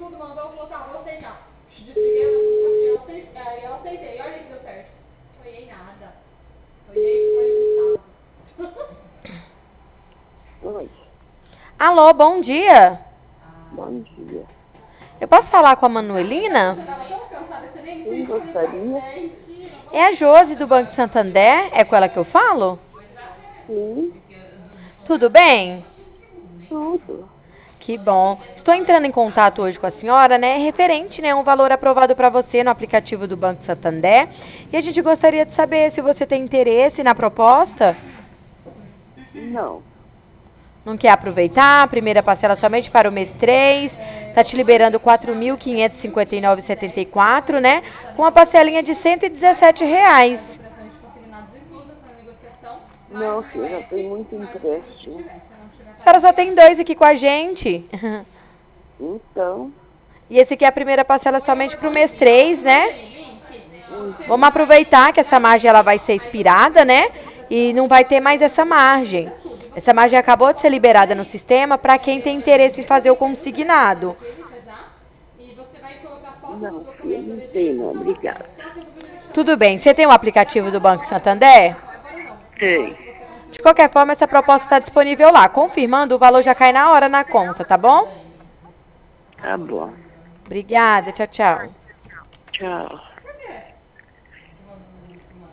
tudo, mandou, falou, tá, vou aceitar. Desliguei a notificação, eu aceitei, olha que deu certo. Foi nada. Foi Oi, Alô, bom dia. bom dia. Eu posso falar com a Manuelina? Quem gostaria? É a Josi do Banco Santander? É com ela que eu falo? Sim, Tudo bem? tudo. Que bom. Estou entrando em contato hoje com a senhora, né? Referente, né, um valor aprovado para você no aplicativo do Banco Santander. E a gente gostaria de saber se você tem interesse na proposta. Não, Não quer aproveitar? A primeira parcela somente para o mês 3. Tá te liberando R$ 4.559,74, né? Com a parcelinha de R$ 117 reais. não, filha, já tem muito empréstimo. A senhora só tem dois aqui com a gente. Então, E esse aqui é a primeira parcela somente para o mês 3, né? Vamos uhum, aproveitar que essa margem ela vai ser expirada, né? E não vai ter mais essa margem. Essa margem acabou de ser liberada no sistema para quem tem interesse em fazer o consignado. não, filha, não tem não, obrigada. Tudo bem. Você tem o aplicativo do Banco Santander? Tem, De qualquer forma, essa proposta está disponível lá. Confirmando, o valor já cai na hora na conta, tá bom? tá bom. Obrigada. Tchau, tchau. Tchau.